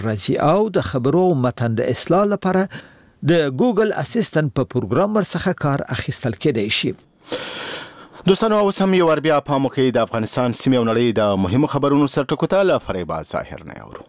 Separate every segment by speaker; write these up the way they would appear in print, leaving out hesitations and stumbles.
Speaker 1: راځي او د خبرو متن د اصلاح لپاره د ګوګل اسسټنټ په پروګرام ورڅخه کار اخیستل کېدای شي.
Speaker 2: دوستانو اوس هم یو بیا په موقع د افغانستان سیمې او نړۍ د مهمو خبرونو سره ټکوته له فریبا ظاهر نه اورو.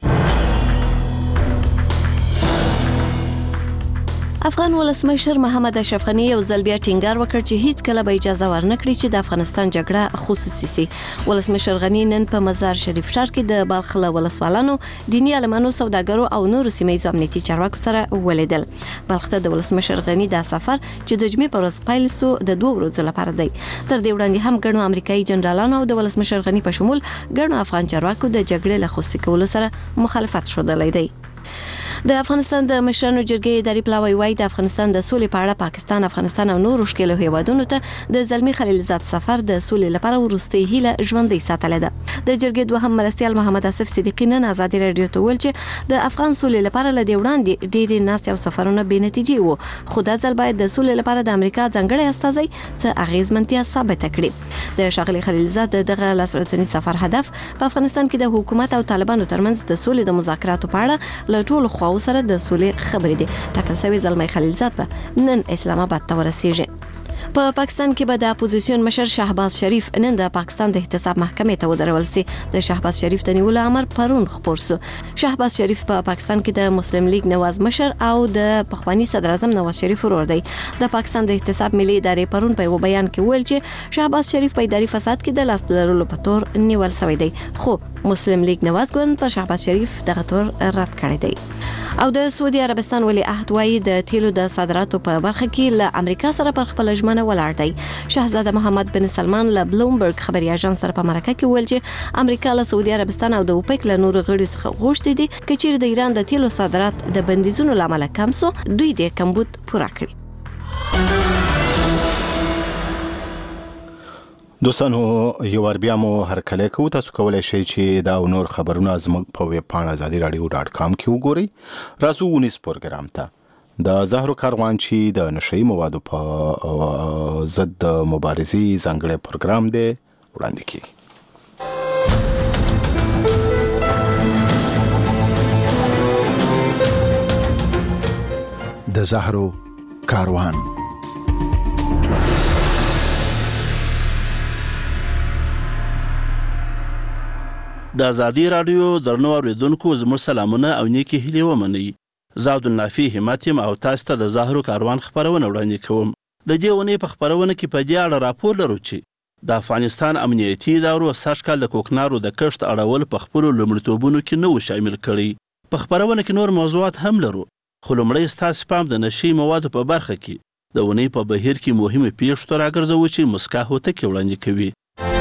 Speaker 3: افغان ولسمشر محمد اشرف غنی یو ځل بیا ټینګار وکړ چې هیڅ کله به اجازه ورنکړي چې د افغانستان جګړه خصوصي سي. ولسمشر غنی نن په مزار شریف ښار کې د بلخ ولسوالانو، دینی عالمانو، سوداګرو او نورو سیمه‌ییزو امنیتي چارواکو سره ولیدل. بلخ ته د ولسمشر غنی د سفر چې د جمعې پر ورځ پیل شو د 2 ورځو لپاره دی. تر دې وړاندې هم ګڼو امریکایي جنرالانو او د ولسمشر غنی په شمول ګڼو افغان چارواکو د جګړې له خصوصي کولو سره مخالفت ښودلی دی. د افغانستان د مشرانو جرګې اداري پلاوی وایي د افغانستان د سولې په اړه پاکستان، افغانستان او نورو ښکېلو هیوادونو ته د زلمي خلیلزاد سفر د سولې لپاره وروستۍ هیله ژوندۍ ساتلې ده. د جرګې دوهم مرستیال محمد اسف صدیقی نن ازادي رادیو ته ویل چې د افغان سولې لپاره له دې وړاندې ډېرې ناستې او سفرونه بې نتیجې وو، خو دا ځل باید د سولې لپاره د امریکا ځانګړی استازی څه اغېزمنتیا ثابته کړي. د ښاغلي خلیلزاد دغه لاسرسني سفر هدف په افغانستان کې د حکومت او طالبانو ترمنځ د سولې د مذاکراتو په اړه له ټولو خواو سره د سولې خبرې دي. ټاکل شوی زلمی خلیلزاد به نن اسلام آباد ته ورسیږي. په پاکستان کې به د اپوزیسیون مشر شهباز شریف نن د پاکستان د احتساب محکمې ته ودرول سي. د شهباز شریف د نیولو امر پرون خپور شو. شهباز شریف په پاکستان کې د مسلم لیگ نواز مشر او د پخوانی صدر اعظم نواز شریف ورور دی. د پاکستان د احتساب ملي ادارې پرون په یو بیان کې ویل چې شهباز شریف په اداري فساد کې د لاس لرلو په تور نیول شوی دی، خو مسلم لیگ نواز ګوند په شهباز شریف دغه تور رد کړی دی. او د سعودي عربستان ولی عهد وايي د تیلو د صادراتو په برخه کې له امریکا سره پر خپل ژمنه ولاړ دی. شهزاده محمد بن سلمان له بلومبرګ خبري اژانس سره په مرکه کې ویل چې امریکا له سعودي عربستان او د اوپک له نورو غړو څخه غوښتي دي چې چیرې د ایران د تیلو صادرات د بندیزونو لامل کم سو، دوی د کمبود پوره کړي.
Speaker 2: دوستانو یو بیا مو هرکلی کوو. تاسو کولی شئ چې دا نور خبرونه زموږ په ویب پاڼه ازادي راډیو .com کې وګورئ. راځو ونیس پروګرام ته. د زهرو کاروان چې د نشهیي موادو په ضد د مبارزې ځانګړی پروګرام دی وړاندې کیږي.
Speaker 4: د زهرو کاروان.
Speaker 5: د ازادي رادیو درنو اوریدونکو زموږ سلامونه او نیکی هیلې ومنئ. زه عبدالنافي همت یم او تاسو ته د زهرو کاروان خپرونه وړاندې کوم. د دې اونۍ په خپرونه کې په دې اړه راپور لرو چې د افغانستان امنیتي ادارو سږ کال د کوکنارو د کښت اړول په خپلو لومړیتوبونو کې نه و شامل کړی. په خپرونه کې نور موضوعات هم لرو، خو لومړی ستاسو پام د نشهیي موادو په برخه کې د اونۍ په بهیر کې مهمې پیښو ته راګرځوو چې مسکا هوتکې وړاندې کوي.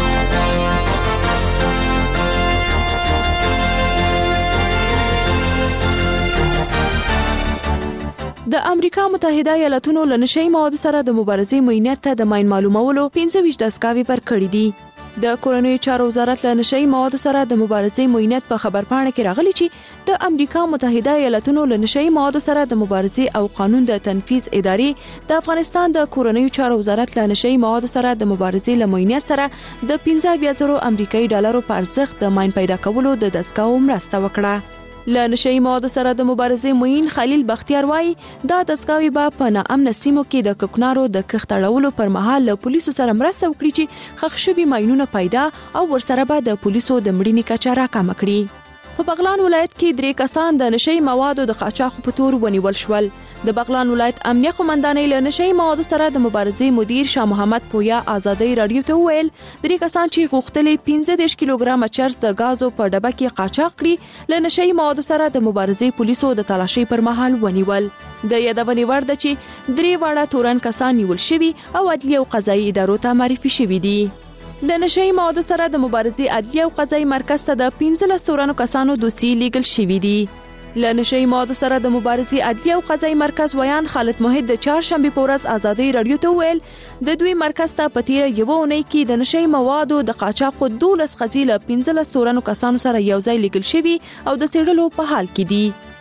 Speaker 6: د امریکا متحده ایالاتونو له نشهیي موادو سره د مبارزې معینیت ته د ماین معلومولو 25 دستګاوې ورکړې دي. د کورنیو چارو وزارت له نشهیي موادو سره د مبارزې معینیت په خبرپاڼه کې راغلي چې د امریکا متحده ایالاتونو له نشهیي موادو سره د مبارزې او قانون د تنفیذ ادارې د افغانستان د کورنیو چارو وزارت له نشهیي موادو سره د مبارزې له معینیت سره د 15,000 امریکایي ډالرو په ارزښت د ماین پیدا کولو د دستګاو مرسته وکړه. له نشهیي موادو سره د مبارزې معین خلیل بختیار وایي دا دستګاوې به په ناامنه سیمو کې د کوکنارو د کښت اړولو پر مهال له پولیسو سره مرسته وکړي چې ښخ شوي ماینونه پیدا او ورسره به د پولیسو د مړینې کچه راکمه کړي. په بغلان ولایت کې 3 کسان د نشهیي موادو د قاچاق په تور ونیول شول. د بغلان ولایت امنیه قومندانۍ له نشهیي موادو سره د مبارزې مدیر شاه محمد پویا ازادي رادیو ته وویل 3 کسان چې غوښتلې 15 کیلوګرام چرس د غازو په ډبه کې قاچاق کړي له نشهیي موادو سره د مبارزې پولیسو د تلاشۍ پر مهال ونیول. د یادونې وړ ده چې 3 واړه تورن کسان نیول شوي او عدلي او قضایي ادارو ته معرفي شوي دي. د نشهیي موادو سره د مبارزې عدلي او قضایي مرکز ته د 15 تورنو کسانو دوسي لیږل شوي دي. له نشهیي موادو سره د مبارزې عدلي او قضایي مرکز ویان خالد موحد د چهارشنبې په ورځ ازادي رادیو ته وویل د دوی مرکز ته په تیره یوه اونۍ کې د نشهیي موادو د قاچاقو 12 قضیې له 15 تورنو کسانو سره یو ځای لیږل شوي او د څېړلو په حال کې دي.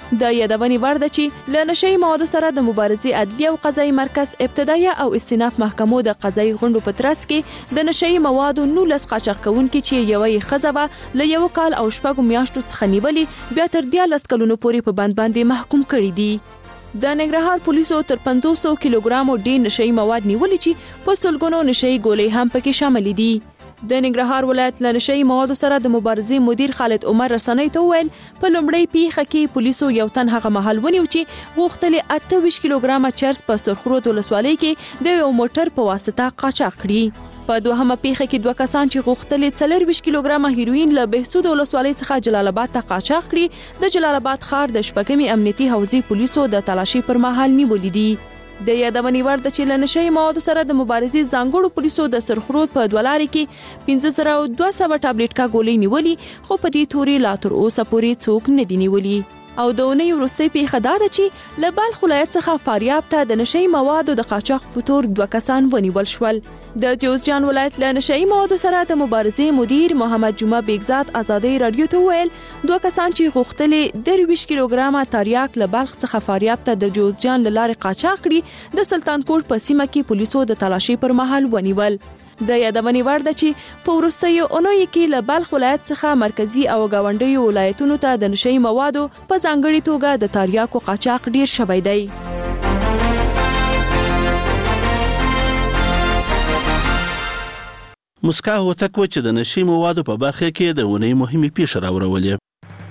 Speaker 6: د یادونې وړ ده چې له نشهیي موادو سره د مبارزې عدلي او قضایي مرکز ابتدایه او استیناف محکمو د قضایي غونډو په ترڅ کې د نشهیي موادو 19 قاچاق کوونکي چې یوه یې ښځه به له 1 کال او 6 میاشتو څخه نیولې بیا تر 13 کلونو پورې په بند باندې محکوم کړي دي. د ننګرهار پولیسو تر 500 کیلوګرامو ډیر نشهیي مواد نیولې چې په سلګونو نشهیي ګولۍ هم پکې شامل دي. د ننګرهار ولایت له نشهیي موادو سره د مبارزې مدیر خالد عمر رسنۍ ته وویل په لومړۍ پیښه کې پولیسو یو تن هغه مهال ونیو چې غوښتل 28 کیلوګرامه چرس په سرخرود ولسوالۍ کې د یو موټر په واسطه قاچاق کړي. په دوهمه پیښه کې 2 کسان چې غوښتل 24 کیلوګرامه هیروین له بهسود ولسوالۍ څخه جلال آباد ته قاچاق کړي د جلال آباد ښار د شپږمې امنیتي حوزې پولیسو د تلاشي پر مهال نیولې دي. د یادونې وړ ده چې له نشهیي موادو سره د مبارزې ځانګړو پولیسو د سرخرود په 2 لارې کې 15,200 ټابلیټکا ګولۍ نیولې خو په دې توري لا تر اوسه پورې څوک نه دي نیولي. او د اونۍ وروستۍ پیښه دا ده چې له بلخ ولایت څخه فاریاب ته د نشهیي موادو د قاچاق په تور 2 کسان ونیول شول. د جوزجان ولایت له نشهیي موادو سره د مبارزې مدیر محمد جمعه بیگزاد ازادۍ رادیو ته ویل 2 کسان چې غوښتل 23 کیلوګرامه تریاک له بلخ څخه فاریاب ته د جوزجان له لارې قاچاق کړي د سلطان کوټ په سیمه کې پولیسو د تلاشي پر مهال ونیول. د یادونې وړ ده چې په وروستیو اونیو کې له بلخ ولایت څخه مرکزی او ګاونډیو ولایتونو ته د نشهیي موادو په ځانګړي توګه د تریاکو قاچاق ډیر شوی دی.
Speaker 5: مسکا هوتک و چې د نشهیي موادو په برخه کې د اونۍ مهمې پیښې راوړولې.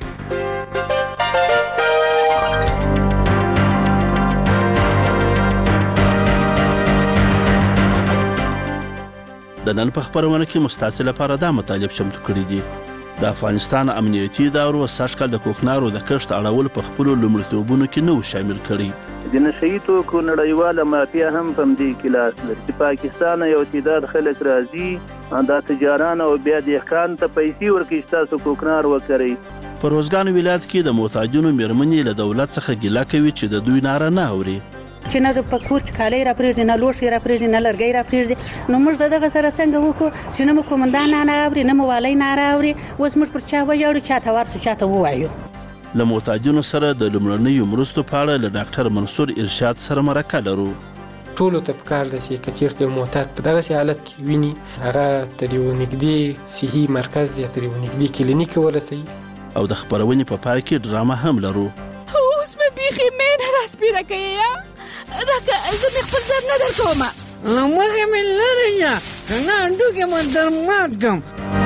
Speaker 5: د نن په خبرونه کې مستاسې لپاره دا مطالب چمتو کړي دي. د افغانستان امنیتي ادارو سږکال د کوکنارو د کښت اړول په خپلو لومړیتوبونو کې نه و شامل کړي.
Speaker 7: د نشهیي توکو نړیواله مافیا هم په همدې کې لاس لري چې پاکستان یو تعداد خلک راځي دا تجاران او بیا دهقان ته پیسې ورکوي چې تاسو کوکنار وکړئ.
Speaker 5: په روزګان ولایت کې د محتاجونو میرمنې له دولت څخه ګیله کوي چې د دوی ناره نه اوري.
Speaker 8: چې نه په کور کې کالي را پرېږدي نه لوښي را پرېږدي نه لرګي را پرېږدي نو موږ دغه سره څنګه وکړو چې نه مو کومندان نه اوري نه مو والی نه اوري اوس موږ پر چا وژاړو چاته ورسو چاته ووایو.
Speaker 5: له محتاجینو سره د لومړنیو مرستو په اړه له ډاکټر منصور ارشاد سره مرکه لرو.
Speaker 9: ټولو ته پکار ده چې که چېرته یو محتاج په دغسې حالت کې ویني هغه تر یو نږدې صحي مرکز یا تر یو نږدې کلینیک ورسوي.
Speaker 5: او د خپرونې په پای کې ډرامه هم لرو.
Speaker 10: اوس مې بیخي مینه راسپیره کوي راکه زه مې خپل ځان نه درکومه
Speaker 11: مخې مې لرې شه که نه هډوکې مې درمات کړم.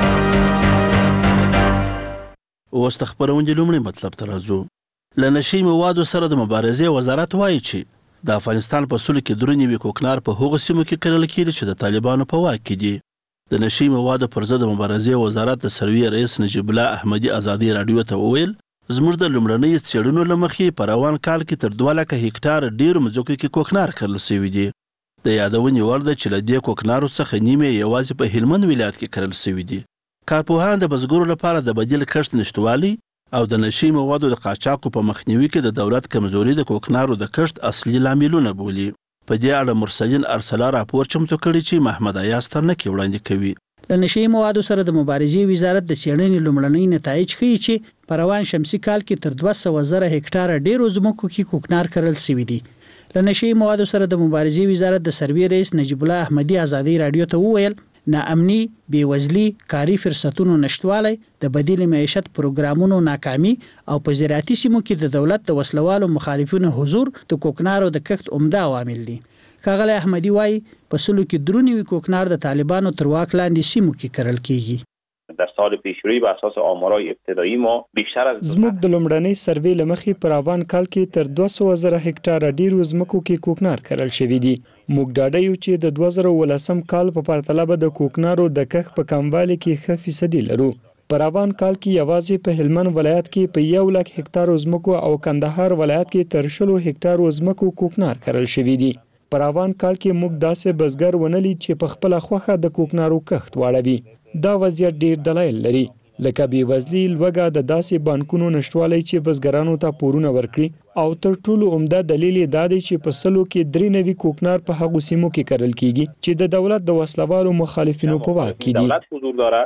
Speaker 5: اوس د خپرونې لومړی مطلب ته راځو. له نشهیي موادو سره د مبارزې وزارت وایي چې د افغانستان په سلو کې 93 کوکنار په هغو سیمو کې کرل کېږي چې د طالبانو په واک کې دي. د نشهیي موادو پر ضد د مبارزې وزارت د سروي رئیس نجیب الله احمدي ازادۍ رادیو ته وویل زموږ د لومړنۍ څېړنو له مخې په روان کال کې تر 2 لکه هکټار ډېرو مځکو کې کوکنار کرل شوي دي. د یادونې وړ ده چې له دې کوکنارو څخه نیمه یوازې په هلمند ولایت کې کرل شوي دي. کارپوهان د بزګرو لپاره د بدیل کښت نشتوالي او د نشهیي موادو د قاچاقو په مخنیوي کې د دولت کمزوري د کوکنارو د کښت اصلي لاملونه بولي. په دې اړه مرسلین ارسلا راپور چمتو کړی چې محمد ایاز ترنکي وړاندې کوي.
Speaker 12: له نشهیي موادو سره د مبارزې وزارت د څېړنې لومړنۍ نتایج ښیي چې په روان شمسي کال کې تر 200,000 هکټاره ډېرو ځمکو کې کوکنار کرل شوي دي. له نشهیي موادو سره د مبارزې وزارت د سروي رئیس نجیب الله احمدي ازادۍ رادیو ته وویل ناامني، بېوزلي، کاري فرصتونو نشتوالی، د بدیل معیشت پروګرامونو ناکامي او په زراعتي سیمو کې د دولت د وسلوالو مخالفینو حضور د کوکنارو د کښت عمده عوامل دي. ښاغلی احمدي وایي په سلو کې 93 کوکنار د طالبانو تر واک لاندې سیمو کې کرل کیږي.
Speaker 13: در سال پیشروی بر اساس آمارهای ابتدایی ما بیشتر از
Speaker 14: زموږ د لومړنۍ سروې له مخې په روان کال کې تر 200,000 هکټاره ډېرو ځمکو کې کوکنار کرل شوي دي. موږ ډاډه یو چې د 2019 کال په پرتله به د کوکنارو د کښت په کموالي کې ښه فیصدي لرو. په روان کال کې یوازې په هلمند ولایت کې په 1 لک هکټارو ځمکو او کندهار ولایت کې تر 100 هکټارو ځمکو کوکنار کرل شوي دي. په روان کال کې موږ داسې بزګر ونه لید چې په خپله خوښه د کوکنارو کښت واړوي. دا وضعیت ډیر دلایل لري لکه بېوزلي، لوږه، د داسې بانکونو نشتوالی چې بزګرانو ته پورونه ورکړي او تر ټولو عمده دلیل یې دا دی چې په سلو کې 93 کوکنار په هغو سیمو کې کرل کیږي چې د دولت د وسلوالو مخالفینو په واک کې دي.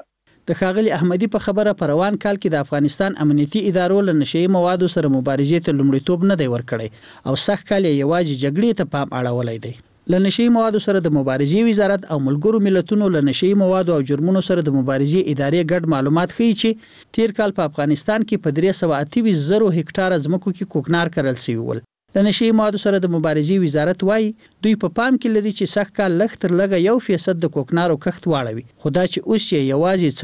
Speaker 12: د ښاغلي احمدي په خبره په روان کال کې د افغانستان امنیتي ادارو له نشئی موادو سره مبارزې ته لومړیتوب نه دی ورکړی او سخت کال یې یوازې جګړې ته پام اړولی دی. له نشئی موادو سره د مبارزې وزارت او ملګرو ملتونو له نشئی موادو او جرمونو سره د مبارزې ادارې ګډ معلومات ښیي چې تیر کال په افغانستان کې په 328,000 هکټاره ځمکو کې کوکنار کرل شوي ول. له نشئی موادو سره د مبارزې وزارت وایي دوی په پام کې لري چې سږ کال لږ تر لږه 1% د کوکنارو کښت واړوي، خو دا چې اوس یې یوازې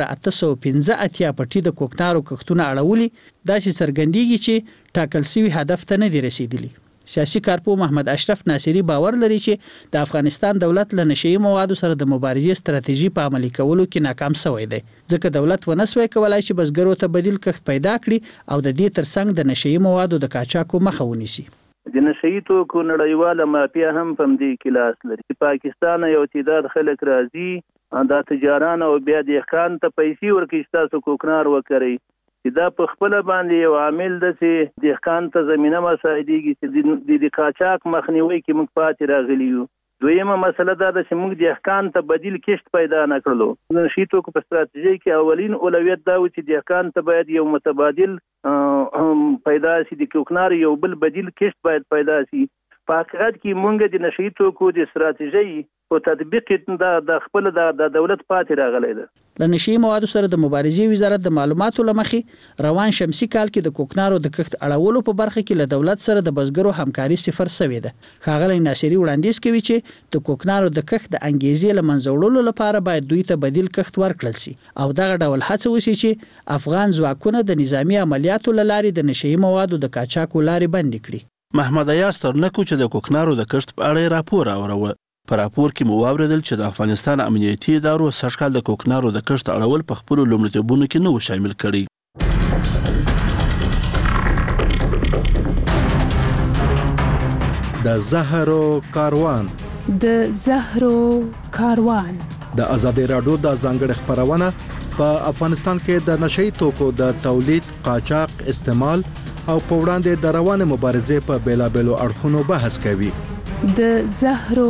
Speaker 12: 4,815 پټي د کوکنارو کښتونه اړولي داسې څرګندېږي چې ټاکل شوي هدف ته نه دي رسیدلي. سیاسي کارپو محمد اشرف ناصری باور لري چې د افغانستان دولت له نشئی موادو سره د مبارزې ستراتیژي په عملي کولو کې ناکام شوی دی، ځکه دولت ونسوي کولای چې بزګرو ته بدیل کښت پیدا کړي او د دې ترڅنګ د نشئی موادو د قاچاقو مخه ونیسي.
Speaker 7: د نشئی توکو نړیواله مافیا هم په دې کې لاس لري. پاکستان یو تعداد خلک راځي دا تجاران او بیا د ښکان ته پیسې ورکړي چې تاسو کوکنار وکړئ، دا په خپل باندې یو عامل د چې د ښکان ته زمينه مساعدېږي چې د قاچاق مخنیوي کې موږ پاتې راغلي یو. دویمه مسله دا ده چې موږ د ښکان ته بدیل کښت پیدا نه کړلو. د نشئی توکو په ستراتیژۍ کې اولین اولویت دا و چې د ښکان ته باید یو متبادل پیدا شي، د کوکنار یو بل بدیل کښت باید پیدا شي. په حقیقت کې موږ د نشئی توکو د ستراتیژۍ او تطبیق د خپل د دولت پاتې راغلی ده.
Speaker 12: له نشئی موادو سره د مبارزې وزارت د معلوماتو لمخې روان شمسي کال کې د کوکنارو د کښت اړولو په برخه کې له دولت سره د بزګرو همکاري صفر شوې ده. ښاغلی ناصری وړاندیز کوي چې د کوکنارو د کښت د انګیزې له منځه وړلو لپاره باید دوی ته بدیل کښت ورکړل شي او دغه ډول هڅه وشي چې افغان ځواکونه د نظامی عملیاتو له لارې د نشئی موادو د قاچاقو لارې بندې کړي.
Speaker 5: محمد ایاز ترنکو چې د کوکنارو د کښت په اړه راپور اوروه. په راپور کې مو واوریدل چې د افغانستان امنیتي ادارو سږ کال د کوکنارو د کښت اړول په خپلو لومړیتوبونو کې نه و شامل کړي.
Speaker 4: د زهرو کاروان د ازادي راډیو د ځانګړي خبرونه په افغانستان کې د نشئی توکو د تولید، قاچاق، استعمال او په وړاندې د روانه مبارزې په بیلابېلو اړخونو بحث کوي.
Speaker 15: د زهرو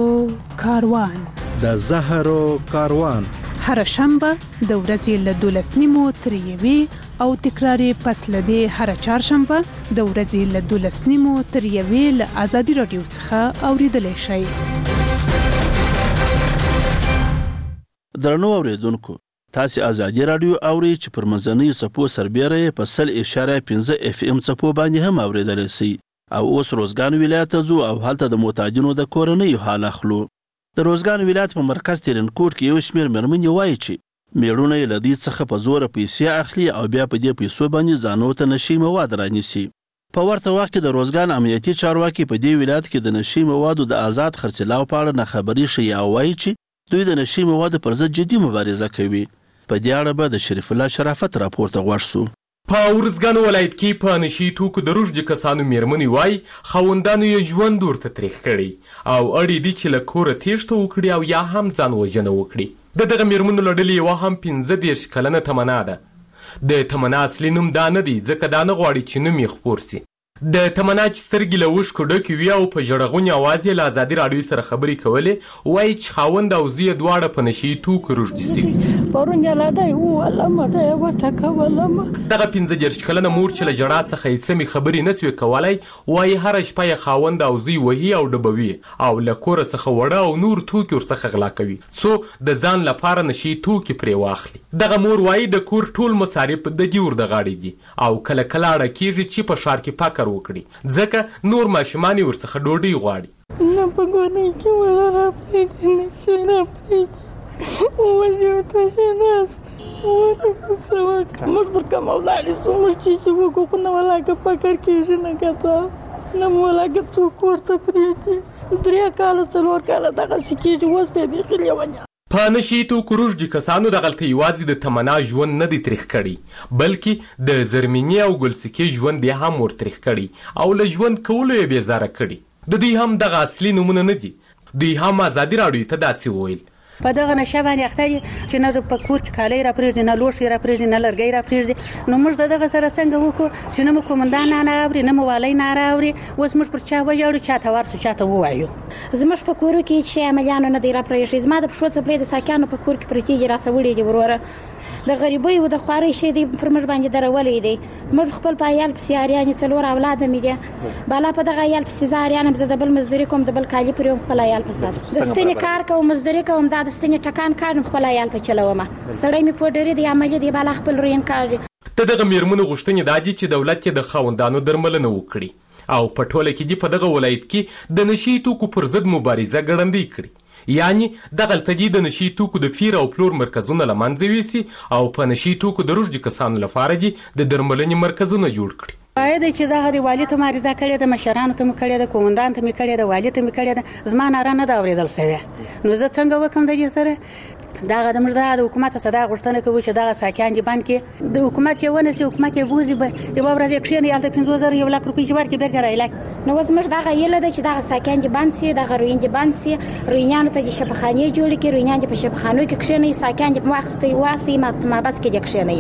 Speaker 15: کاروان هر شنبه د ورځې له 12:30 تر 1 او تکراری پس لدی هر چهارشنبه د ورځې له 12:30 تر 1 له ازادي رادیو څخه اوریدل شي.
Speaker 5: درنو اوریدونکو، تاسو ازادي رادیو اوري چې پر منځنۍ څپو سربېره په 100.5 FM څپو باندې هم اوریدل شي. او اوس روزګان ولایت ته ځو او هلته د محتاجینو د کورنۍ حال اخلو. د روزګان ولایت په مرکز ترنکوټ کې یو شمېر مېرمنې وایي چې میړونه یې له دې څخه په زوره پیسې اخلي او بیا په دې پیسو باندې ځانو ته نشئی مواد رانیسي. په ورته وخت کې د روزګان امنیتي چارواکي په دې ولایت کې د نشئی موادو د آزاد خرڅلاو په اړه ناخبري ښیي او وایي چې دوی د نشئی موادو پر ضد جدي مبارزه کوي. په دې اړه به د شریف الله شرافت راپور ته غوږ سو.
Speaker 16: په ورزګان ولایت کې په نشئی توکو د روږدي کسانو میرمنې وایي خاوندانو یې ژوند ورته تریخ کړی او اړ دي چې له کوره تېښته وکړي او یا هم ځان وژنه وکړي. د دغه میرمنو له ډلې یوه هم 15 کلنه تمنا ده. د تمنا اصلي نوم دا نه دی ځکه دا نه غواړي چې نوم یې خپور سي. د تمنا چې سترګې له اوښکو ډکې وي او په ژړغوني اواز یې له ازادي راډیو سره خبرې کولې وایي چې خاوند او زوی یې دواړه په نشئی توکو روږدي سوي.
Speaker 17: پرون یې لا دی وولمه دی وټکولمه.
Speaker 16: دغه 15 کلنه مور چې له ژړا څخه یې سمې خبرې نسوې کولی وایي هره شپه یې خاوند او زوی وهي او ډبوي او له کوره څخه وړه او نور توکي ورڅخه غلا کوي څو د ځان لپاره نشئی توکي پرې واخلي. دغه مور وایي د کور ټول مصارف د دې ور د غاړې دي او کله کله اړه کېږي چې په ښار کې فقر وکړي ځکه نور ماشومان یې ورڅخه ډوډۍ غواړي.
Speaker 17: نه په ګونۍ کې وړه راپرېږدي نشي راپرېږدي ووژې ورته ناست څه وکړه موږ پر کومه ولاړې شو موږ چې وکړو خو نه ولاکه فقر کېږي نه کته نه مو ولاکه څوک ورته پرېږدي 3 کاله 4 کاله دغسې کېږي اوس بیا بیخي لیونیان.
Speaker 16: په نشئی توکو روږدي کسانو دغلته یوازې د تمنا ژوند نه دی تریخ کړی بلکې د زرمینې او ګلسکې ژوند یې هم ور تریخ کړی او له ژوند کولو یې بیزاره کړي. د دوی هم دغه اصلي نومونه نه دي. دوی هم ازادي راډیو ته داسې وویل
Speaker 8: په دغه نشه باندې اخته دي چې نه په کور کې کالۍ راپرېږدي نه لوښي راپرېږدي نه لرګی راپرېږدي. نو موږ د دغه سره څنګه وکړو چې نه مو کومندان نه اوري نه مو والی نه راوري اوس موږ پر چا وژاړو چاته ورسو چاته ووایو.
Speaker 18: زموږ په کورو کې چې عملیانو نه دی راپرېږدي زما د پښو څپلۍ د ساکیانو په کور کې پرتې دي راسه وړي دي وروره
Speaker 8: د غریبۍ او د خوارۍ شی دی پر موږ باندې درولې دی. موږ خپل په عیال پسې اریانې 4 اولاد مې دي. بالا په دغه عیال پسې زاریانم زه د بل مزدوري کوم د بل کالي پر خپل عیال پسې د ستنې کار کوم مزدوري کوم دا د ستنې ټکان کار خپل عیال په چلوم. سړی مې په ډېری دی عملي دی بالا خپل روین کار دی.
Speaker 16: دغه میرمنو غوښتنې دا دي چې دولت یې د خاوندانو درملنه وکړي او په ټوله کې په دغه ولایت کې د نشي توکو پر ضد مبارزه ګړندۍ کړي. یعنی دغلته دې د نشي توکو د پیر او پلور مرکزونه له منځه یوسي او په نشي توکو د رشد کسانو لپاره دې د درملنې مرکزونه جوړ کړي.
Speaker 8: باید چې دغه د والي ته مبارزه کړې ده، مشرانو ته مې کړې ده، کومندان ته مې کړې ده، والي ته مې کړې ده. زما ناره نه ده اورېدل سوې. نو زه څنګه وکم د دې سره؟ دغه د حکومت څخه دا غوښتنه کوي چې دغه ساکان دي باندې د حکومت یې ونسي، حکومت یې بوزي به یو ورځ یې کښېني هلته 50,000 1 لک روپۍ چې ورکړي بېرته رایلاک. نو زموږ دغه هیله ده چې دغه ساکان دي بند سي، دغه روین دي بند سي، روینانو ته د شفاخانې جوړې کړي، روینان دي په شفاخانو کې کښېني، ساکان دي واخستې واسي مابس کې دي کښېني.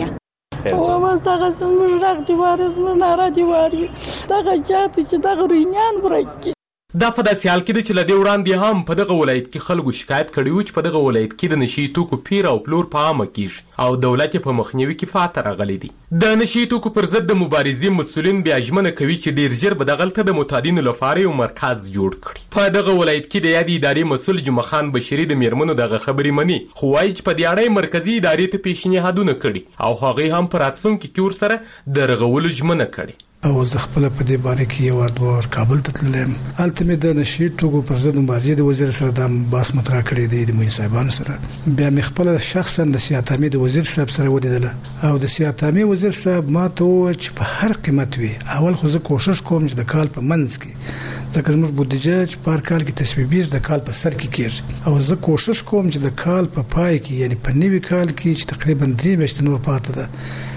Speaker 17: او ما دغه زموږ رغ دی وارث نه ناره دی واري دغه چاته چې دغه روینان ورکړي.
Speaker 16: دا په داسې حال کې ده چې له دې وړاندې هم په دغه ولایت کې خلکو شکایت کړی و چې په دغه ولایت کې د نشي توکو پیر او پلور په عامه کیږي او دولت یې په مخنیوي کې فاتح راغلی دی. د نشي توکو پر ضد د مبارزې مسؤلین بیا ژمنه کوي چې ډیر ژر به دغلته د معتادینو لپاره یو مرکز جوړ کړي. په دغه ولایت کې د یادې ادارې مسؤل جمعه خان بشیري د میرمنو دغه خبرې مني، خو وایي چې په دې اړه مرکزي ادارې ته پیشنهادونه کړي او هغوی هم په راتلونکي کې ورسره د رغولو ژمنه کړې.
Speaker 18: او زه خپل په دې باره کې یو ور کابل ته تللم. هلته مې د نشي توکو پر ضد مبارزې د وزیر سره د باس مطرح کړې دی د موین صاحبانو سره. بیا مې خپل شخصا د سیاتامي د وزیر صاحب سره ولیدله او د سیاتامي وزیر صاحب ما ته وویل چې په هر قیمت وي اول خو زه کوشش کوم چې د کال په منځ کې ځکه زموږ بودیجه چې په هر کال کې تصویبیږي د کال په سر کې کېږي او زه کوشش کوم چې د کال په پای کې یعنی په نوي کال کې چې تقریبا 3 میاشتې نور پاتې ده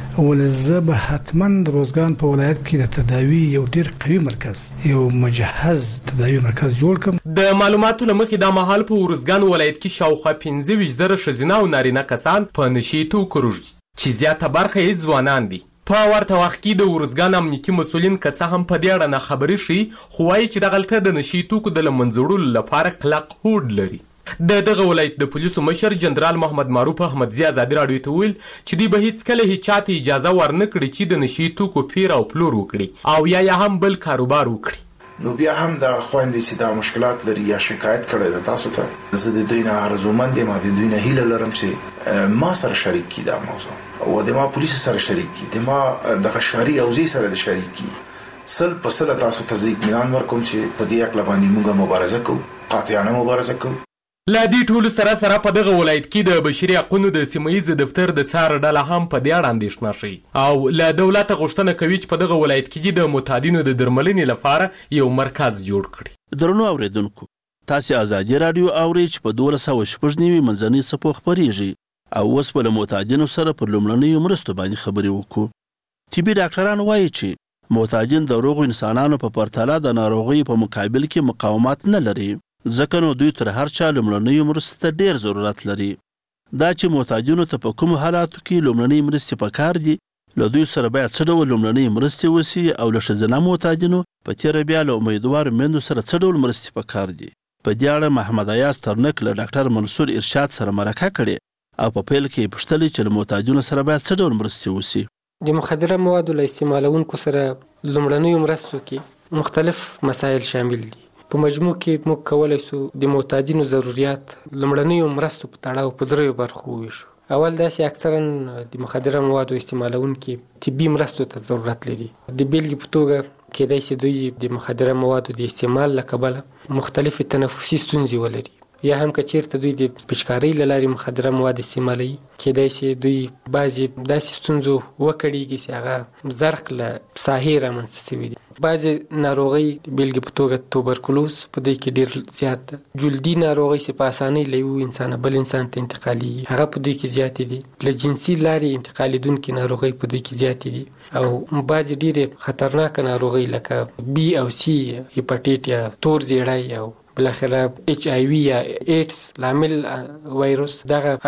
Speaker 18: ولزه به حتما د روزګان په ولایت کې د تداوی یو ډیر قوي مرکز یو مجهز تداوی مرکز جوړ کړم.
Speaker 16: د معلوماتو لمخې دا مهال په روزګان ولایت کې شاوخوا 15,000 ښځینه او نارینه کسان په نشي توکو روږدي چې زیاته برخه یې ځوانان دي. په ورته وخت کې د روزګان امنیتي مسؤلین که څه هم په دې اړه ناخبري شي خو وایي چې دغلته د نشي توکو د له منځه وړلو لپاره کلک هوډ لري. دغه ولایت د پولیسو مشر جنرال محمد معروف احمدزي ازادي راډیو ته ویل چې دوی به هیڅکله هیڅ چاته اجازه ورنه کړي چې د نشي توکو پیر او پلور وکړي او یا هم بل کاروبار وکړي.
Speaker 19: نو بیا هم د خويندې چې دا مشکلات لري یا شکایت کړي د تاسو ته زه د دوی نه ارزومند یم، د دوی نه هیله لرم چې ما سره شریک کی دا موضوع او د ما پولیسو سره شریک کی، د ما د شهري اوزي سره د شریک کی سل په سل تاسو ته ځي اطمینان ورکوم چې په دې اړه باندې موږ مبارزه کوو، قاطعانه مبارزه کوو.
Speaker 16: لا دې ټولو سره په دغه ولایت کې د بشري حقوقو د سیمه‌ییز دفتر د څار ډله هم په دې اړه اندېښنه شي او له دولت غوښتنه کوي چې په دغه ولایت کې د معتادینو د درملنې لپاره یو مرکز جوړ کړي.
Speaker 5: درنو اوریدونکو تاسو ازادي رادیو اورئ چې په 1299 منځنۍ صفو خبريږي او اوس په معتادینو سره پر لومړنیو مرستو باندې خبرې وکړو. طبي ډاکټران وایي چې معتادین د روغ انسانانو په پرتله د ناروغۍ په مقابل کې مقاومت نه لري، ځکه نو دوی تر هر چا لومړنیو مرستو ته ډیر ضرورت لري. دا چې معتادینو ته په کوم حالاتو کې لومړنۍ مرستې پکار دي له دوی سره باید څه ډول لومړنۍ مرستې وسي او له ښځینه معتادینو په تیره بیا له امیدوارو میندو سره څه ډول مرستې پکار دي. په دې اړه محمد ایاز ترنک له ډاکټر منصور ارشاد سره مرکه کړې او په پیل کې یې پوښتلې چې له معتادینو سره باید څه ډول مرستې وسي.
Speaker 9: د مخدره موادو له استعمالونکو سره لومړنیو مرستو کې مختلف مسایل شامل دي. په مجموع کې موږ کولی شو د معتادینو ضرورت لومړنیو مرستو په تړاو په 3 برخو وویشو. اول داسې اکثرا د مخدره موادو استعمالونکي طبي مرستو ته ضرورت لري. د بیلګې په توګه کېدای شي دوی د مخدره موادو د استعمال له کبله مختلفې تنفسي ستونزې ولري یا هم که چیرته دوی د پشکارۍ له لارې مخدره مواد استعمالوي کېدای شي دوی بعضې داسې ستونزو وکړېږي چې هغه زرق له ساحې رامنځته شوي دي. بعضې ناروغۍ بیلګې په توګه توبرکلوز په دې کې ډېر زیات ده. جلدي ناروغۍ چې په اسانۍ له یو انسانه بل انسان ته انتقالېږي هغه په دې کې زیاتې دي. له جنسي لارې انتقالېدونکې ناروغۍ په دې کې زیاتې دي او بعضې ډېرې خطرناکه ناروغۍ لکه بي او سي هیپاټیټ یا تور زیړی او بالاخره HIV یا ایډز لامل وایروس دغه هغه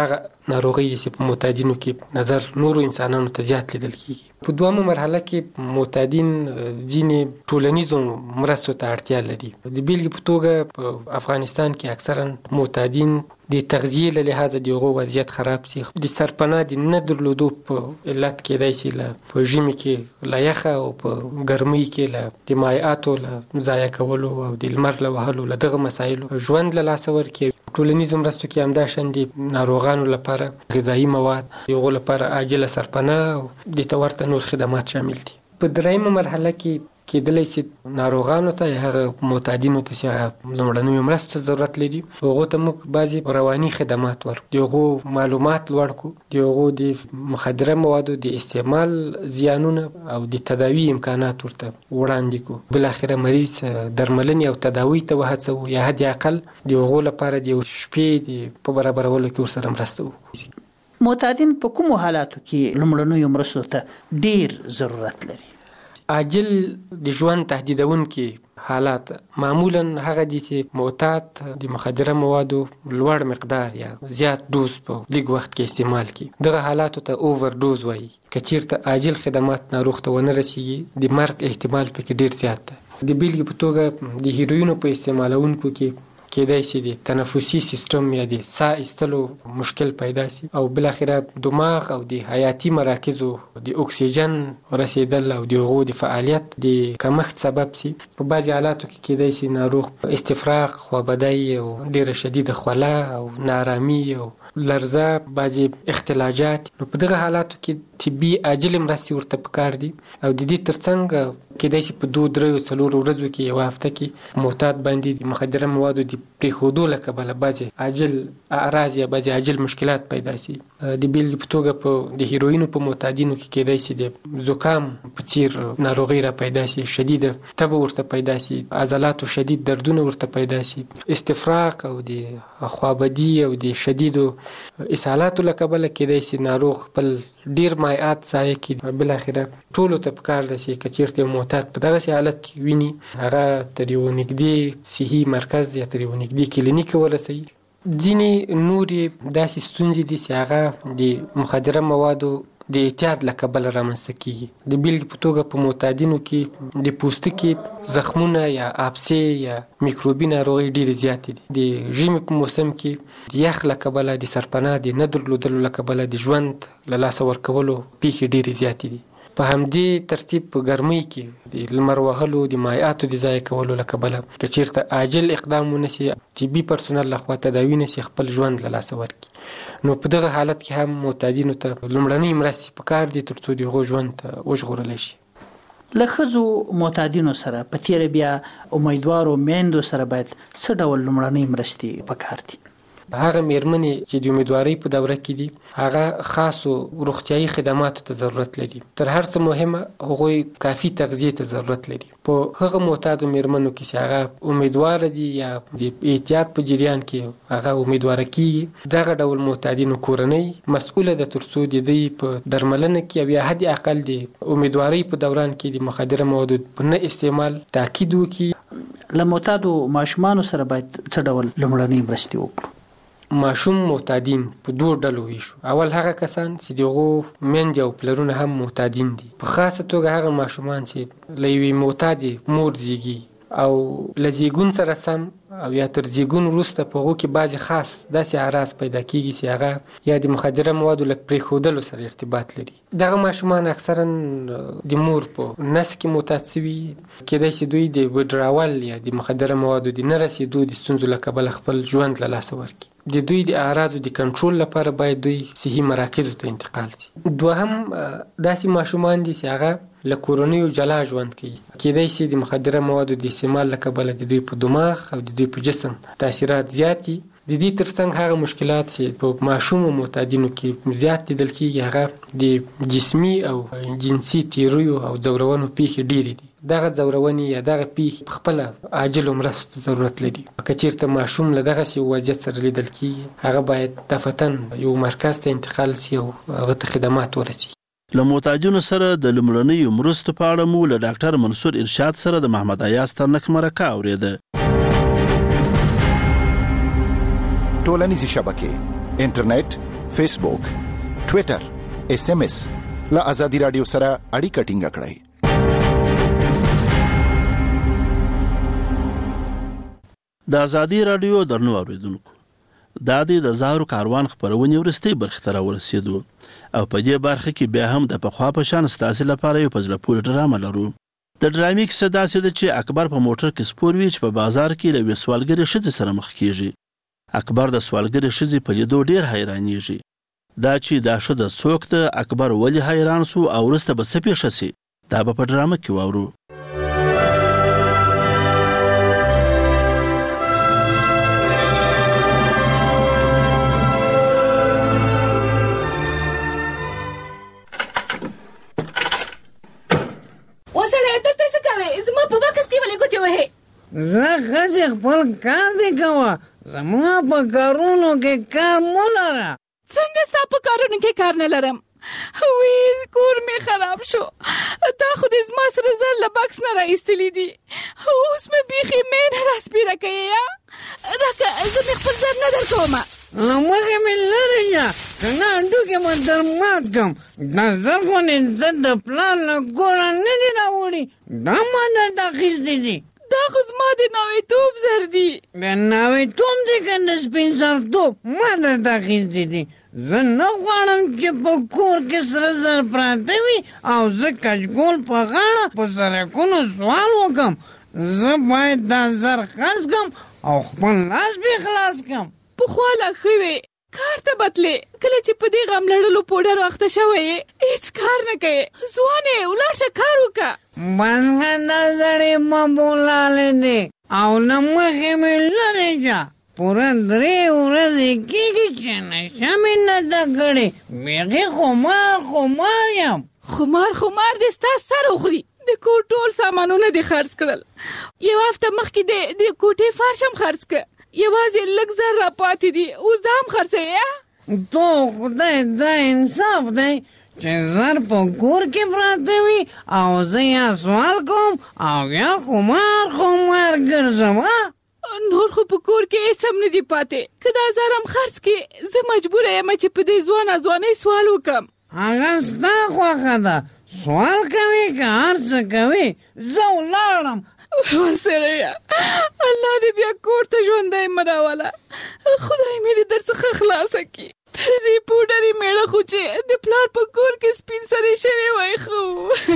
Speaker 9: ناروغي چې په معتادینو کې نظر نورو انسانانو ته زیات لیدل کیږي. په دویمه مرحله کې معتادین ځینې ټولنیزو مرستو ته اړتیا لري. د بیلګې په توګه په افغانستان کې اکثرا معتادین د تغذیه له لحاظه د هغو وضعیت خراب سي، د سرپناه د نه درلودو په علت کېدای سي په ژمي کې له یخه او په ګرمۍ کې له د مایعاتو له ضایع کولو او د لمر له وهلو له دغه مسایلو ژوند له لاسه ورکوي. ټولنیزو مرستو کې همداشان د ناروغانو لپاره غذایي مواد، د هغو لپاره عاجله سرپناه او د ته ورته نور خدمات شامل دي. په دریمه مرحله کې کېدلی سي ناروغانو ته یا هغه معتادینو ته چې لومړنیو مرستو ته ضرورت لري هغو ته موږ بعضې رواني خدمات ورکړو، د هغو معلومات لوړ کړو، د هغو د مخدره موادو د استعمال زیانونه او د تداوي امکانات ورته وړاندې کړو. بالاخره مریض درملنې او تداوي ته وهڅوو یا حد اقل د هغو لپاره د شپې په برابرولو کې ورسره مرسته وکړو.
Speaker 12: معتادین په کومو حالاتو کې لومړنیو مرستو ته ډیر ضرورت لري؟
Speaker 9: عاجل د ژوند تهدیدونکي حالات معمولا هغه دي چې معتاد د مخدره موادو لوړ مقدار یا زیات دوز په لږ وخت کې استعمال کړي. دغه حالاتو ته اوور دوز وایي. که چیرته عاجل خدمات ناروغ ته ونه رسیږي د مرګ احتمال پکې ډیر زیات دی. د بیلګې په توګه د هیروینو په استعمالونکو کې کېدای شي د تنفسي سیستم یا د ساه ایستلو مشکل پیدا شي او بالاخره دماغ او د حیاتي مراکزو د اکسیجن رسیدل او د هغو د فعالیت د کمښت سبب شي. په بعضې حالاتو کې کېدای شي ناروغ استفراغ، خوابدی او ډېره شدیده خوله او نارامي او لرزه، بعضې اختلاجات. نو په دغه حالاتو کې طبي عاجل مرستې ورته پکار دي او د دې ترڅنګ کېدای شي په 2-3-4 ورځو کې یوه هفته کې معتاد باندې د مخدره موادو د پرېښودو له کبله بعضې عاجل اعراض یا بعضې عاجل مشکلات پیدا شي. د بیلګې په توګه په د هیروینو په معتادینو کې کېدای شي د زکام په څیر ناروغي را پیدا شي، شدیده تبه ورته پیدا شي، عضلاتو شدید دردونه ورته پیدا شي، استفراغ او د خوابدي او د شدیدو اسهالاتو له کبله کېدای شي ناروغ خپل ډیر مایعات ضایع کړي. بالاخره ټولو ته پکار ده چې که چېرته یو معتاد په دغسې حالت کې ویني هغه تر یو نږدې صحي مرکز یا تر یو نږدې کلینیک ورسوي. ځینې نورې داسې ستونزې دي چې هغه د مخدره موادو د اعتیاد له کبله رامنځته کېږي. د بیلګې په توګه په معتادینو کې د پوستکي زخمونه یا آبسې یا میکروبي ناروغۍ ډېرې زیاتې دي. د ژمي په موسم کې د یخ له کبله، د سرپناه د نه درلودلو له کبله د ژوند له لاسه ورکولو پیښې ډېرې زیاتې دي. په همدې ترتیب په ګرمۍ کې د لمر وهلو، د مایعاتو د ضایع کولو له کبله که چېرته عاجل اقدام ونشي، طبي پرسونل لخوا تداوي نشي خپل ژوند له لاسه ورکړي، نو په دغه حالت کې هم معتادینو ته لومړنۍ مرستې پکار دي تر څو د هغو ژوند وژغورلی شي.
Speaker 12: له ښځو معتادینو سره په تیره بیا امیدوارو میندو سره باید څه ډول لومړنۍ مرستې پکار دي؟
Speaker 9: هغه میرمنې چې د امیدوارۍ په دوره کې دي هغه خاصو روغتیایي خدماتو ته ضرورت لري. تر هر څه مهمه هغوی کافي تغذیې ته ضرورت لري. په هغه معتادو میرمنو کې چې هغه امیدواره دي یا د احتیاط په جریان کې هغه امیدواره کیږي، دغه ډول معتادینو کورنۍ مسؤله ده تر څو د دوی په درملنه کې او یا حد اقل د امیدوارۍ په دوران کې د مخدره موادو په نه استعمال تاکید وکړي.
Speaker 12: له معتادو ماشومانو سره باید څه ډول لومړنۍ مرستې وکړو؟
Speaker 9: ماشوم معتادین په 2 ډلو ویشو. اول هغه کسان چې دغو میندې او پلرونه هم معتادین دي، په خاصه توګه هغه ماشومان چې له یوې معتادې مور زیږي او له زیږون سره سم او یا تر زیږون وروسته په هغو کې بعضې خاص داسې اعراض پیدا کېږي چې هغه یا د مخدره موادو له پرېښودلو سره ارتباط لري. دغه ماشومان اکثرا د مور په نس کې معتاد شوي، کېدای شي دوی د وډراول یا د مخدره موادو د نه رسېدو د ستونزو له کبله خپل ژوند له لاسه ورکړي. د دوی د اعراضو د کنټرول لپاره باید دوی صحي مراکزو ته انتقال شي. دوهم داسې ماشومان دي چې هغه له کورنیو جلا ژوند کوي. کېدای شي د مخدره موادو د استعمال له کبله د دوی په دماغ او د دوی په جسم تاثیرات زیات دي. د دې ترڅنګ هغه مشکلات چې په ماشومو معتادینو کې زیات لیدل کېږي هغه د جسمي او جنسي تیریو او ځورونو پیښې ډېرې دي. دغه ځورونې یا دغه پیښې پخپله عاجلو مرستو ته ضرورت لري. که چېرته ماشوم له دغسې وضعیت سره لیدل کېږي هغه باید دفتن یو مرکز ته انتقال شي او هغه ته خدمات ورسي.
Speaker 5: له معتادینو سره د لومړنیو مرستو په اړه مو له ډاکټر منصور ارشاد سره د محمد ایاز ترنک مرکه اورېده.
Speaker 20: ټولنیزې شبکې، انټرنیټ، فیسبوک، ټوئیټر، SMS لا آزادي رادیو سره اړیکه ټینګه کړئ.
Speaker 5: د آزادي رادیو درنو اوریدونکو، دا د زهرو کاروان خبرونه ورستي برخه تر ورسېدو او په دې برخه کې بیا هم د پخوا په شان ستاسو لپاره یو پزله پور ډرامه لرو. د ډرامې کیسه داسې ده چې اکبر په موټر کې سپور وی چې په بازار کې له سوالګری ښځې سره مخ کیږي. اکبر د سوالګری ښځې په لیدو ډیر حیرانېږي. دا چې دا ښځه څوک ده، اکبر ولې حیران سو او وروسته به څه پیښه سي، دا به په ډرامه کې واورو.
Speaker 11: زه خځې خپل کار دی کوه، زما په کارونو کې کار مو لره.
Speaker 10: څنګه ستا په کارونو کې کار نه لرم؟ وی کور مې خراب شو، دا خو دې زما سره زر له بکس نه راایستلي دي، اوس مې بیخي مې نه راسپیره کوې یا راکه زه مې خپل زر نه در کومه.
Speaker 11: مخې مې لرې شه، که نه هډوکې مې در مات کړم. دا زر خو زه د پلار له کوره نه دي راوړي، دا ما درته اخیستي دي.
Speaker 10: دا خو زما د ناویتوب زر دي.
Speaker 11: د ناویتوب دی که د سپین سرتوب ما درته اخیستي دي. زه نه غواړم چې په کور کې سره زر پراته وي او زه کچکول په غاړه په سړکونو سوال وکړم. زه باید دا زر خرڅ کړم او خپل لاس بې خلاص کړم.
Speaker 10: پخوا لا ښه وې، کار ته بتلې، کله چې په دې غم لړلو پوډرو اخته شوی یې هېڅ کار نه کوې. ځوان یې ولاړ شه کار وکړه.
Speaker 11: بنده دا زړې مه بولالې دی او له مخې مې لرې شه. پوره 3 ورځې کېږي چې نشه مې نه ده کړې، بیخي خمار یم.
Speaker 10: خمار دې ستا سر وخوري. د کور ټول سامانونه دې خرڅ کړل، یو هفته مخکې د کوټې فرش هم خرڅ کړه، یوازې لږ زر را پاتې دي، اوس دا هم خرڅوې؟
Speaker 11: تو خدای دا انصاف دی چې زر په کور کې پراته وي او زه یا سوال کوم او یا خمار ګرځم.
Speaker 10: نور خو په کور کې هېڅ هم نه دي پاتې، که دا زر هم خرڅ کړې زه مجبوره یم چې په دې ځوانۍ سوال وکړم.
Speaker 11: هغه ستا خوښه ده، سوال کوې که هر څه کوې، زه ولاړم.
Speaker 10: سړیه الله دې بیا کور ته ژوندی مه راوله، خدای مې دې در څخه خلاصه کړي. تر دې پوډرې میړه خو چې د پلار په کور کې سپین سرې شوې وای خو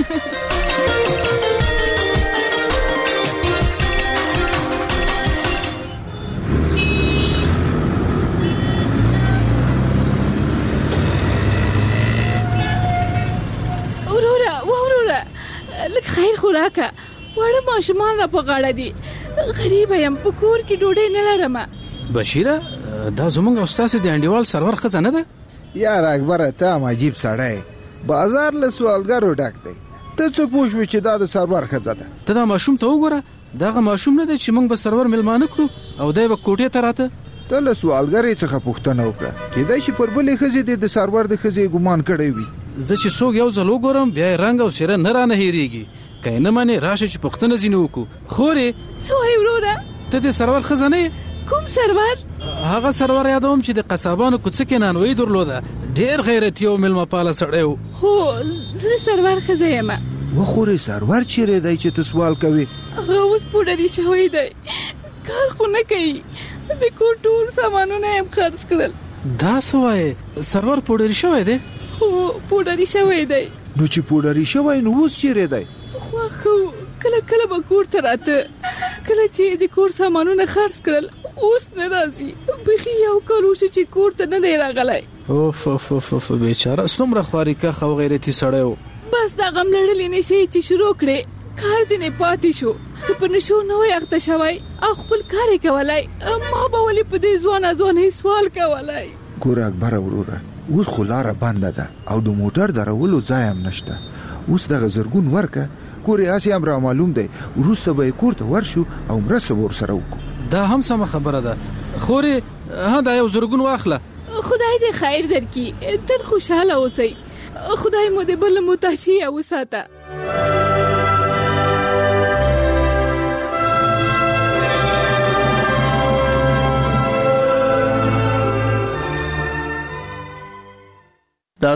Speaker 10: وروره لږ خیر خو راکه، واړه ماشومان را په غاړه دي، غریبه یم، په کور کې ډوډۍ نه لرم.
Speaker 21: بشیره دا زمونږ او ستاسې د انډیوال سرور ښځه نه ده؟
Speaker 22: یار اکبره ته هم عجیب سړی، بازار له سوالګرو ډک دی، ته څه پوه شوې چې دا د سرور ښځه ده؟
Speaker 21: ته دا ماشوم ته وګوره، دغه ماشوم نه دی چې موږ به سرور میلمانه کړو او دی به کوټې ته راته.
Speaker 22: ته له سوالګرې څخه پوښتنه وکړه، کېدای شي پر بلې ښځې دې د سرور د ښځې ګمان کړی وي.
Speaker 21: زه چې څوک یو ځل وګورم بیا یې رنګ او څېره نه رانه هېرېږي، که یې نه منې راشه چې پوښتنه ځینې وکړو. خورې
Speaker 10: څه وایې وروره؟
Speaker 21: ته د سرور ښځه نه یې؟
Speaker 10: کوم سرور؟
Speaker 21: هغه سرور یادوم چې د قصابانو کوڅه کې نانوایي درلوده، ډېر غیرتي او میلمه پاله سړی و.
Speaker 10: هو زه د سرور ښځه یم.
Speaker 22: وخورې سرور چیرې دی چې ته سوال کوې؟
Speaker 10: هغه اوس پوډري شوی دی، کار خو نه کوي، د کور ټول سامانونه یې هم خرڅ کړل.
Speaker 21: دا څه وایې سرور پوډري شوی دی؟
Speaker 10: هو پوډري شوی دی.
Speaker 22: نو چې پوډري شوی نو اوس چیرې دی؟
Speaker 10: پخوا ښه کله به کور ته راته، کله چې د کور سامانونه خرڅ کړل اوس نه راځي، بیخي یو کال وشو چې کور ته نه دی راغلی.
Speaker 21: اوف بیچاره څومره خوارېکښ او غیرتي سړی و.
Speaker 10: بس دا غم لړلې نشې چې شروع کړې، کار ځینې پاتې شو، که په نشو نه وای اخته شوی او خپل کار یې کولی، ما به ولې په دې ځوانۍ سوال کولی.
Speaker 22: ګوره اکبره وروره، اوس خو لاره بنده ده او د موټر درولو ځای هم نشته، اوس دغه زرګون ورکه، کور یې هسې هم را معلوم دی، وروسته به یې کور ته ورشو او مرسته به ورسره وکړو.
Speaker 21: دا هم سمه خبره ده. خورې دا یو زرګون واخله.
Speaker 10: خدای دې خیر درکړي، تل خوشحاله اوسئ، خدای مو دې بل محتاجي وساته.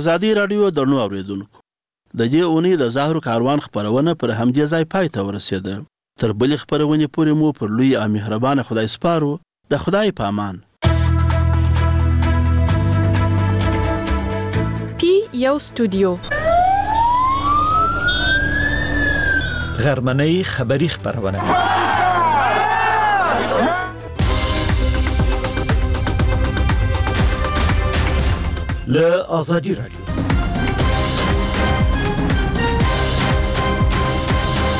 Speaker 5: ازادي رادیو درنو اوریدونکو د دې اونۍ د زهرو کاروان خبرونه پر همدې ځای پای ته ورسېده. تر بلې خبرونې پورې مو پر لوی او مهربانه خدای سپارو. د خدای په امان.
Speaker 6: پی یو استودیو
Speaker 1: غرمنۍ خبری خبرونه له ازادي رادیو